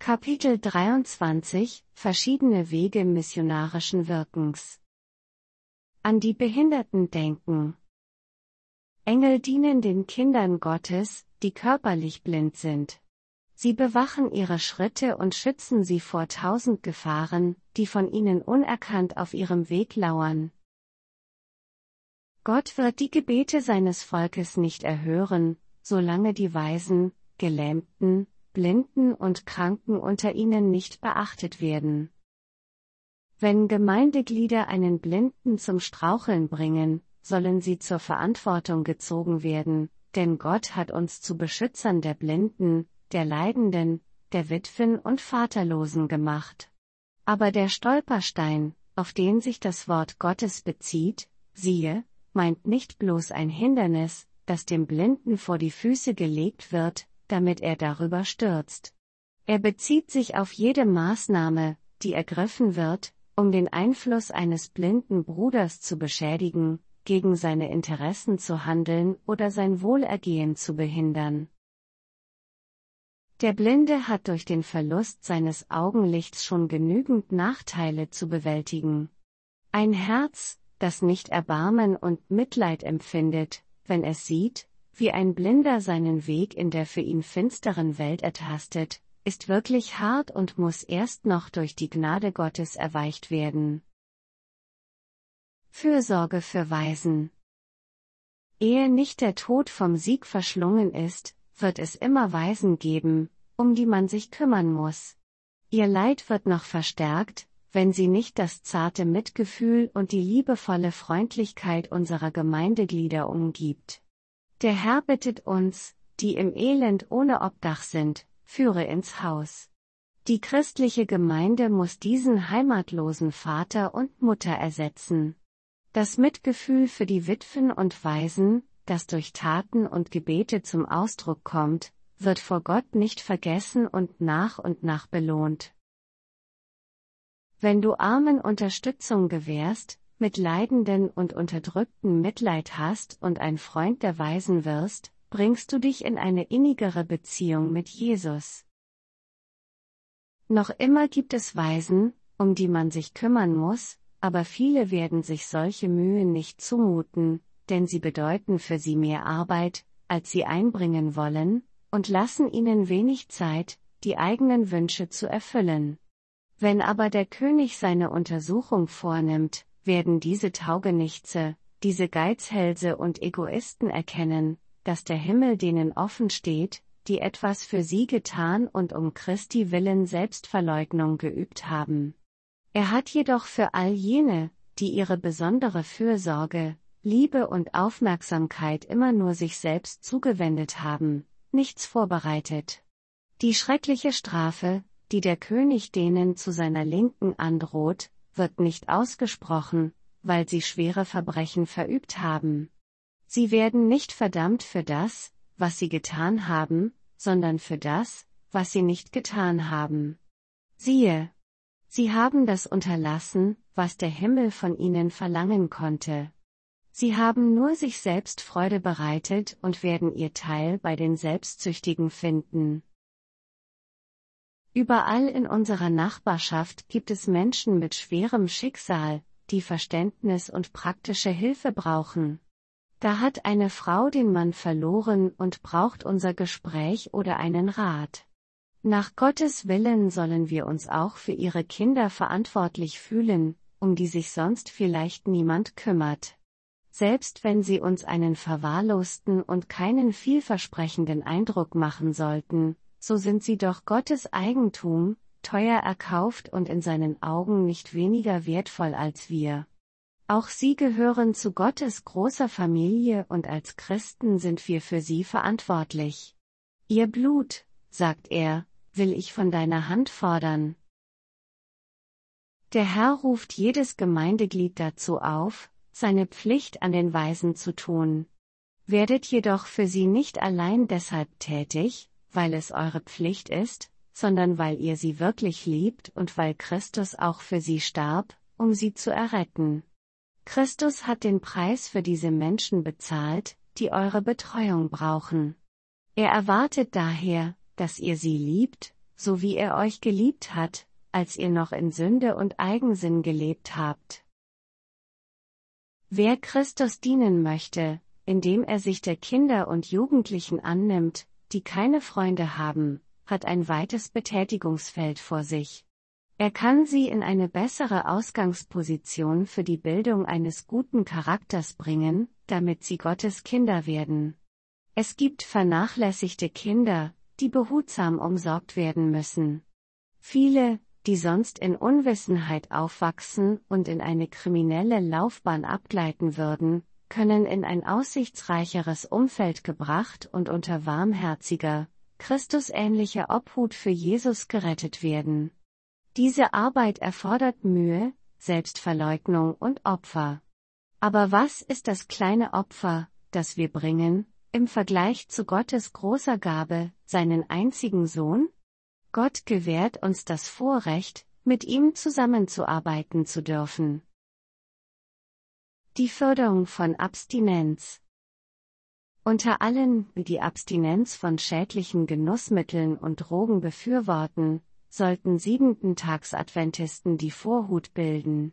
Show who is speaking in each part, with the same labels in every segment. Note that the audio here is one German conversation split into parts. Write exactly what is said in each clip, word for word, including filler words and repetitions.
Speaker 1: Kapitel dreiundzwanzig – Verschiedene Wege missionarischen Wirkens. An die Behinderten denken. Engel dienen den Kindern Gottes, die körperlich blind sind. Sie bewachen ihre Schritte und schützen sie vor tausend Gefahren, die von ihnen unerkannt auf ihrem Weg lauern. Gott wird die Gebete seines Volkes nicht erhören, solange die Weisen, Gelähmten, Blinden und Kranken unter ihnen nicht beachtet werden. Wenn Gemeindeglieder einen Blinden zum Straucheln bringen, sollen sie zur Verantwortung gezogen werden, denn Gott hat uns zu Beschützern der Blinden, der Leidenden, der Witwen und Vaterlosen gemacht. Aber der Stolperstein, auf den sich das Wort Gottes bezieht, siehe, meint nicht bloß ein Hindernis, das dem Blinden vor die Füße gelegt wird, damit er darüber stürzt. Er bezieht sich auf jede Maßnahme, die ergriffen wird, um den Einfluss eines blinden Bruders zu beschädigen, gegen seine Interessen zu handeln oder sein Wohlergehen zu behindern. Der Blinde hat durch den Verlust seines Augenlichts schon genügend Nachteile zu bewältigen. Ein Herz, das nicht Erbarmen und Mitleid empfindet, wenn es sieht, wie ein Blinder seinen Weg in der für ihn finsteren Welt ertastet, ist wirklich hart und muss erst noch durch die Gnade Gottes erweicht werden. Fürsorge für Waisen. Ehe nicht der Tod vom Sieg verschlungen ist, wird es immer Waisen geben, um die man sich kümmern muss. Ihr Leid wird noch verstärkt, wenn sie nicht das zarte Mitgefühl und die liebevolle Freundlichkeit unserer Gemeindeglieder umgibt. Der Herr bittet uns, die im Elend ohne Obdach sind, führe ins Haus. Die christliche Gemeinde muss diesen heimatlosen Vater und Mutter ersetzen. Das Mitgefühl für die Witwen und Waisen, das durch Taten und Gebete zum Ausdruck kommt, wird vor Gott nicht vergessen und nach und nach belohnt. Wenn du Armen Unterstützung gewährst, mit Leidenden und Unterdrückten Mitleid hast und ein Freund der Waisen wirst, bringst du dich in eine innigere Beziehung mit Jesus. Noch immer gibt es Waisen, um die man sich kümmern muss, aber viele werden sich solche Mühen nicht zumuten, denn sie bedeuten für sie mehr Arbeit, als sie einbringen wollen, und lassen ihnen wenig Zeit, die eigenen Wünsche zu erfüllen. Wenn aber der König seine Untersuchung vornimmt, werden diese Taugenichtse, diese Geizhälse und Egoisten erkennen, dass der Himmel denen offen steht, die etwas für sie getan und um Christi willen Selbstverleugnung geübt haben. Er hat jedoch für all jene, die ihre besondere Fürsorge, Liebe und Aufmerksamkeit immer nur sich selbst zugewendet haben, nichts vorbereitet. Die schreckliche Strafe, die der König denen zu seiner Linken androht, wird nicht ausgesprochen, weil sie schwere Verbrechen verübt haben. Sie werden nicht verdammt für das, was sie getan haben, sondern für das, was sie nicht getan haben. Siehe, sie haben das unterlassen, was der Himmel von ihnen verlangen konnte. Sie haben nur sich selbst Freude bereitet und werden ihr Teil bei den Selbstsüchtigen finden. Überall in unserer Nachbarschaft gibt es Menschen mit schwerem Schicksal, die Verständnis und praktische Hilfe brauchen. Da hat eine Frau den Mann verloren und braucht unser Gespräch oder einen Rat. Nach Gottes Willen sollen wir uns auch für ihre Kinder verantwortlich fühlen, um die sich sonst vielleicht niemand kümmert. Selbst wenn sie uns einen verwahrlosten und keinen vielversprechenden Eindruck machen sollten, so sind sie doch Gottes Eigentum, teuer erkauft und in seinen Augen nicht weniger wertvoll als wir. Auch sie gehören zu Gottes großer Familie und als Christen sind wir für sie verantwortlich. Ihr Blut, sagt er, will ich von deiner Hand fordern. Der Herr ruft jedes Gemeindeglied dazu auf, seine Pflicht an den Waisen zu tun. Werdet jedoch für sie nicht allein deshalb tätig, weil es eure Pflicht ist, sondern weil ihr sie wirklich liebt und weil Christus auch für sie starb, um sie zu erretten. Christus hat den Preis für diese Menschen bezahlt, die eure Betreuung brauchen. Er erwartet daher, dass ihr sie liebt, so wie er euch geliebt hat, als ihr noch in Sünde und Eigensinn gelebt habt. Wer Christus dienen möchte, indem er sich der Kinder und Jugendlichen annimmt, die keine Freunde haben, hat ein weites Betätigungsfeld vor sich. Er kann sie in eine bessere Ausgangsposition für die Bildung eines guten Charakters bringen, damit sie Gottes Kinder werden. Es gibt vernachlässigte Kinder, die behutsam umsorgt werden müssen. Viele, die sonst in Unwissenheit aufwachsen und in eine kriminelle Laufbahn abgleiten würden, können in ein aussichtsreicheres Umfeld gebracht und unter warmherziger, Christusähnlicher Obhut für Jesus gerettet werden. Diese Arbeit erfordert Mühe, Selbstverleugnung und Opfer. Aber was ist das kleine Opfer, das wir bringen, im Vergleich zu Gottes großer Gabe, seinen einzigen Sohn? Gott gewährt uns das Vorrecht, mit ihm zusammenzuarbeiten zu dürfen. Die Förderung von Abstinenz. Unter allen, die die Abstinenz von schädlichen Genussmitteln und Drogen befürworten, sollten Siebenten-Tags-Adventisten die Vorhut bilden.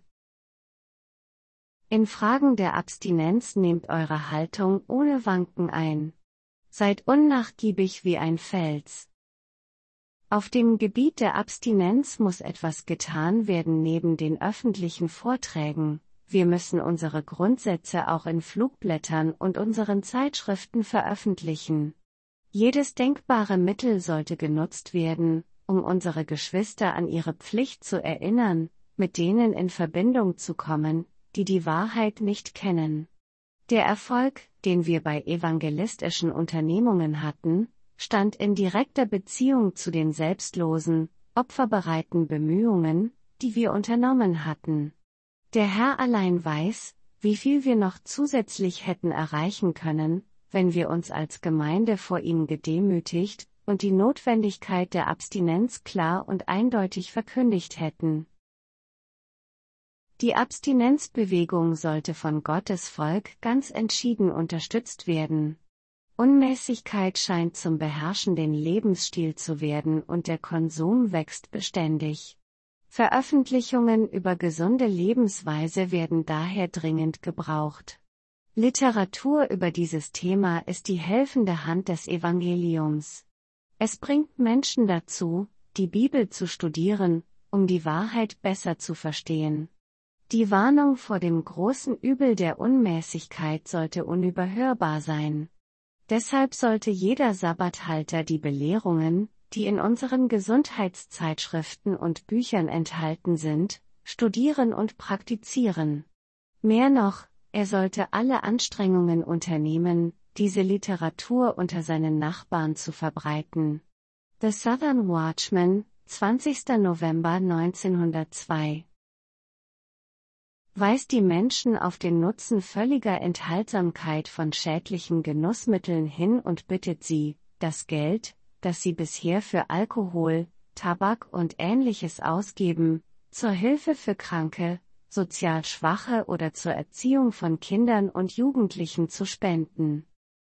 Speaker 1: In Fragen der Abstinenz nehmt eure Haltung ohne Wanken ein. Seid unnachgiebig wie ein Fels. Auf dem Gebiet der Abstinenz muss etwas getan werden neben den öffentlichen Vorträgen. Wir müssen unsere Grundsätze auch in Flugblättern und unseren Zeitschriften veröffentlichen. Jedes denkbare Mittel sollte genutzt werden, um unsere Geschwister an ihre Pflicht zu erinnern, mit denen in Verbindung zu kommen, die die Wahrheit nicht kennen. Der Erfolg, den wir bei evangelistischen Unternehmungen hatten, stand in direkter Beziehung zu den selbstlosen, opferbereiten Bemühungen, die wir unternommen hatten. Der Herr allein weiß, wie viel wir noch zusätzlich hätten erreichen können, wenn wir uns als Gemeinde vor ihm gedemütigt und die Notwendigkeit der Abstinenz klar und eindeutig verkündigt hätten. Die Abstinenzbewegung sollte von Gottes Volk ganz entschieden unterstützt werden. Unmäßigkeit scheint zum beherrschenden Lebensstil zu werden und der Konsum wächst beständig. Veröffentlichungen über gesunde Lebensweise werden daher dringend gebraucht. Literatur über dieses Thema ist die helfende Hand des Evangeliums. Es bringt Menschen dazu, die Bibel zu studieren, um die Wahrheit besser zu verstehen. Die Warnung vor dem großen Übel der Unmäßigkeit sollte unüberhörbar sein. Deshalb sollte jeder Sabbathalter die Belehrungen, die in unseren Gesundheitszeitschriften und Büchern enthalten sind, studieren und praktizieren. Mehr noch, er sollte alle Anstrengungen unternehmen, diese Literatur unter seinen Nachbarn zu verbreiten. The Southern Watchman, zwanzigster November neunzehnhundertzwei. Weist die Menschen auf den Nutzen völliger Enthaltsamkeit von schädlichen Genussmitteln hin und bittet sie, das Geld, das sie bisher für Alkohol, Tabak und Ähnliches ausgeben, zur Hilfe für Kranke, sozial Schwache oder zur Erziehung von Kindern und Jugendlichen zu spenden.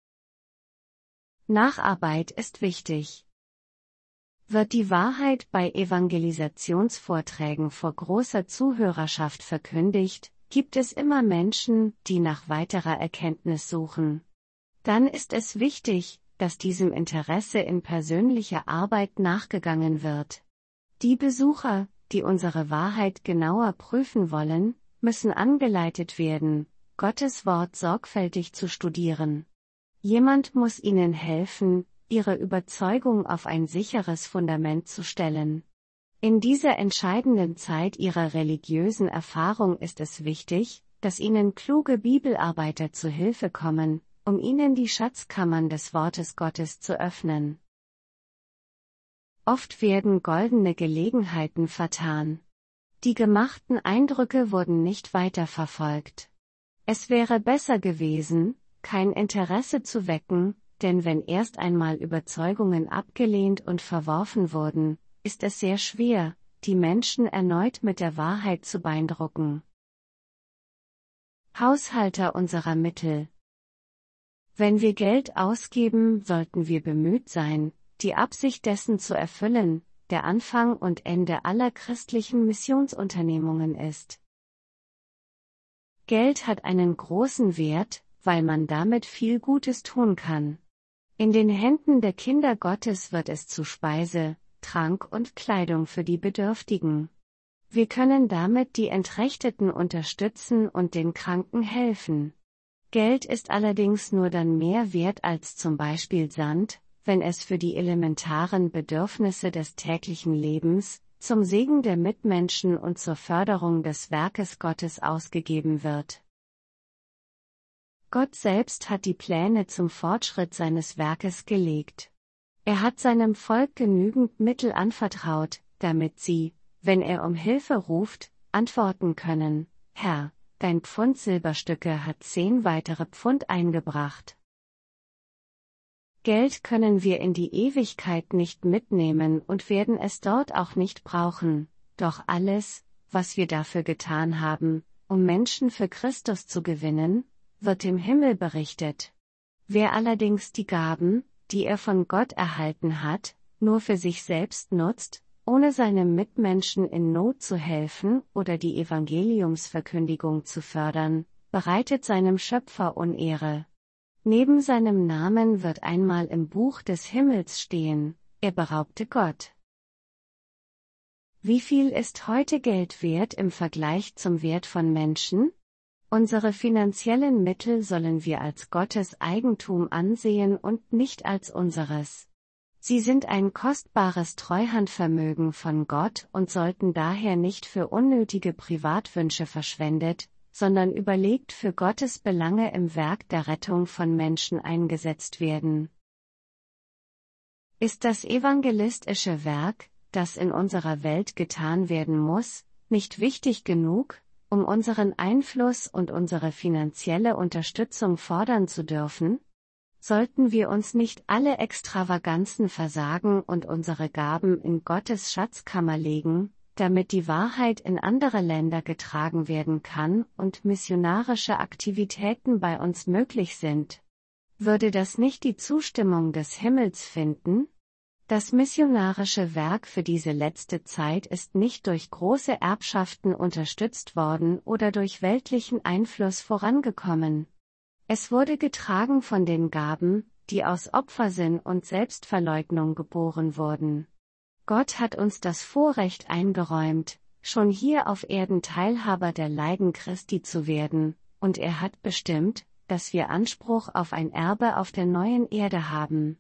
Speaker 1: Nacharbeit ist wichtig. Wird die Wahrheit bei Evangelisationsvorträgen vor großer Zuhörerschaft verkündigt, gibt es immer Menschen, die nach weiterer Erkenntnis suchen. Dann ist es wichtig, dass diesem Interesse in persönlicher Arbeit nachgegangen wird. Die Besucher, die unsere Wahrheit genauer prüfen wollen, müssen angeleitet werden, Gottes Wort sorgfältig zu studieren. Jemand muss ihnen helfen, ihre Überzeugung auf ein sicheres Fundament zu stellen. In dieser entscheidenden Zeit ihrer religiösen Erfahrung ist es wichtig, dass ihnen kluge Bibelarbeiter zu Hilfe kommen, um ihnen die Schatzkammern des Wortes Gottes zu öffnen. Oft werden goldene Gelegenheiten vertan. Die gemachten Eindrücke wurden nicht weiterverfolgt. Es wäre besser gewesen, kein Interesse zu wecken, denn wenn erst einmal Überzeugungen abgelehnt und verworfen wurden, ist es sehr schwer, die Menschen erneut mit der Wahrheit zu beeindrucken. Haushalter unserer Mittel. Wenn wir Geld ausgeben, sollten wir bemüht sein, die Absicht dessen zu erfüllen, der Anfang und Ende aller christlichen Missionsunternehmungen ist. Geld hat einen großen Wert, weil man damit viel Gutes tun kann. In den Händen der Kinder Gottes wird es zu Speise, Trank und Kleidung für die Bedürftigen. Wir können damit die Entrechteten unterstützen und den Kranken helfen. Geld ist allerdings nur dann mehr wert als zum Beispiel Sand, wenn es für die elementaren Bedürfnisse des täglichen Lebens, zum Segen der Mitmenschen und zur Förderung des Werkes Gottes ausgegeben wird. Gott selbst hat die Pläne zum Fortschritt seines Werkes gelegt. Er hat seinem Volk genügend Mittel anvertraut, damit sie, wenn er um Hilfe ruft, antworten können: Herr, dein Pfund Silberstücke hat zehn weitere Pfund eingebracht. Geld können wir in die Ewigkeit nicht mitnehmen und werden es dort auch nicht brauchen, doch alles, was wir dafür getan haben, um Menschen für Christus zu gewinnen, wird im Himmel berichtet. Wer allerdings die Gaben, die er von Gott erhalten hat, nur für sich selbst nutzt, ohne seinem Mitmenschen in Not zu helfen oder die Evangeliumsverkündigung zu fördern, bereitet seinem Schöpfer Unehre. Neben seinem Namen wird einmal im Buch des Himmels stehen: Er beraubte Gott. Wie viel ist heute Geld wert im Vergleich zum Wert von Menschen? Unsere finanziellen Mittel sollen wir als Gottes Eigentum ansehen und nicht als unseres. Sie sind ein kostbares Treuhandvermögen von Gott und sollten daher nicht für unnötige Privatwünsche verschwendet, sondern überlegt für Gottes Belange im Werk der Rettung von Menschen eingesetzt werden. Ist das evangelistische Werk, das in unserer Welt getan werden muss, nicht wichtig genug, um unseren Einfluss und unsere finanzielle Unterstützung fordern zu dürfen? Sollten wir uns nicht alle Extravaganzen versagen und unsere Gaben in Gottes Schatzkammer legen, damit die Wahrheit in andere Länder getragen werden kann und missionarische Aktivitäten bei uns möglich sind? Würde das nicht die Zustimmung des Himmels finden? Das missionarische Werk für diese letzte Zeit ist nicht durch große Erbschaften unterstützt worden oder durch weltlichen Einfluss vorangekommen. Es wurde getragen von den Gaben, die aus Opfersinn und Selbstverleugnung geboren wurden. Gott hat uns das Vorrecht eingeräumt, schon hier auf Erden Teilhaber der Leiden Christi zu werden, und er hat bestimmt, dass wir Anspruch auf ein Erbe auf der neuen Erde haben.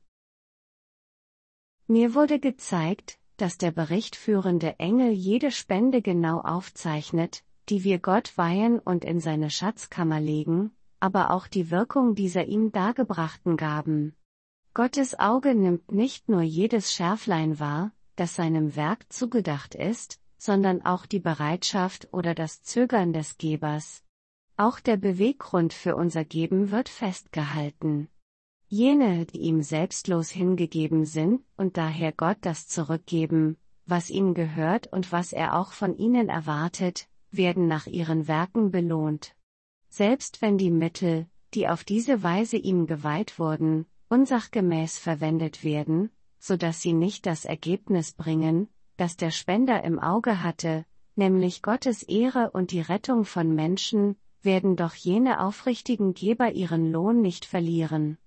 Speaker 1: Mir wurde gezeigt, dass der berichtführende Engel jede Spende genau aufzeichnet, die wir Gott weihen und in seine Schatzkammer legen, aber auch die Wirkung dieser ihm dargebrachten Gaben. Gottes Auge nimmt nicht nur jedes Schärflein wahr, das seinem Werk zugedacht ist, sondern auch die Bereitschaft oder das Zögern des Gebers. Auch der Beweggrund für unser Geben wird festgehalten. Jene, die ihm selbstlos hingegeben sind und daher Gott das zurückgeben, was ihnen gehört und was er auch von ihnen erwartet, werden nach ihren Werken belohnt. Selbst wenn die Mittel, die auf diese Weise ihm geweiht wurden, unsachgemäß verwendet werden, so dass sie nicht das Ergebnis bringen, das der Spender im Auge hatte, nämlich Gottes Ehre und die Rettung von Menschen, werden doch jene aufrichtigen Geber ihren Lohn nicht verlieren.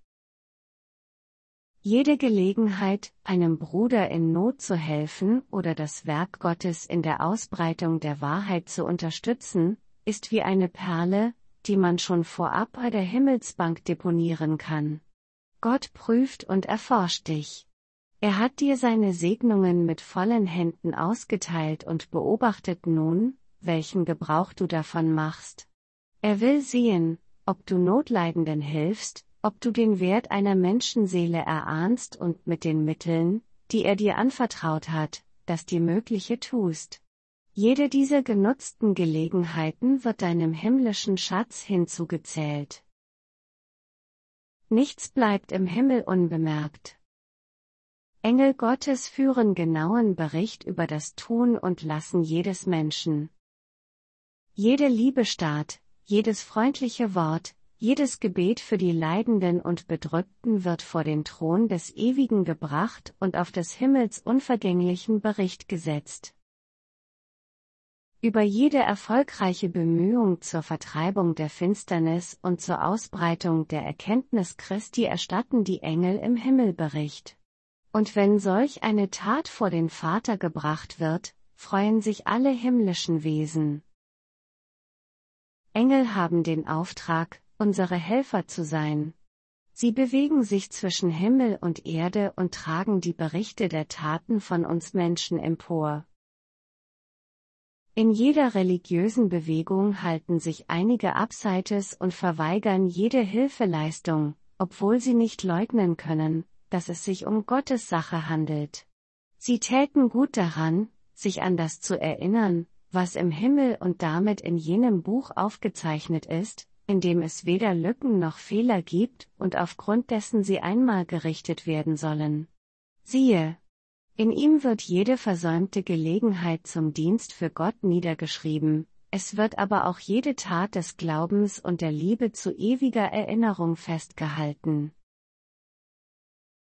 Speaker 1: Jede Gelegenheit, einem Bruder in Not zu helfen oder das Werk Gottes in der Ausbreitung der Wahrheit zu unterstützen, ist wie eine Perle, die man schon vorab bei der Himmelsbank deponieren kann. Gott prüft und erforscht dich. Er hat dir seine Segnungen mit vollen Händen ausgeteilt und beobachtet nun, welchen Gebrauch du davon machst. Er will sehen, ob du Notleidenden hilfst, ob du den Wert einer Menschenseele erahnst und mit den Mitteln, die er dir anvertraut hat, das dir Mögliche tust. Jede dieser genutzten Gelegenheiten wird deinem himmlischen Schatz hinzugezählt. Nichts bleibt im Himmel unbemerkt. Engel Gottes führen genauen Bericht über das Tun und Lassen jedes Menschen. Jede Liebestat, jedes freundliche Wort, Jedes Gebet für die Leidenden und Bedrückten wird vor den Thron des Ewigen gebracht und auf des Himmels unvergänglichen Bericht gesetzt. Über jede erfolgreiche Bemühung zur Vertreibung der Finsternis und zur Ausbreitung der Erkenntnis Christi erstatten die Engel im Himmel Bericht. Und wenn solch eine Tat vor den Vater gebracht wird, freuen sich alle himmlischen Wesen. Engel haben den Auftrag, unsere Helfer zu sein. Sie bewegen sich zwischen Himmel und Erde und tragen die Berichte der Taten von uns Menschen empor. In jeder religiösen Bewegung halten sich einige abseites und verweigern jede Hilfeleistung, obwohl sie nicht leugnen können, dass es sich um Gottes Sache handelt. Sie täten gut daran, sich an das zu erinnern, was im Himmel und damit in jenem Buch aufgezeichnet ist, in dem es weder Lücken noch Fehler gibt und aufgrund dessen sie einmal gerichtet werden sollen. Siehe! In ihm wird jede versäumte Gelegenheit zum Dienst für Gott niedergeschrieben, es wird aber auch jede Tat des Glaubens und der Liebe zu ewiger Erinnerung festgehalten.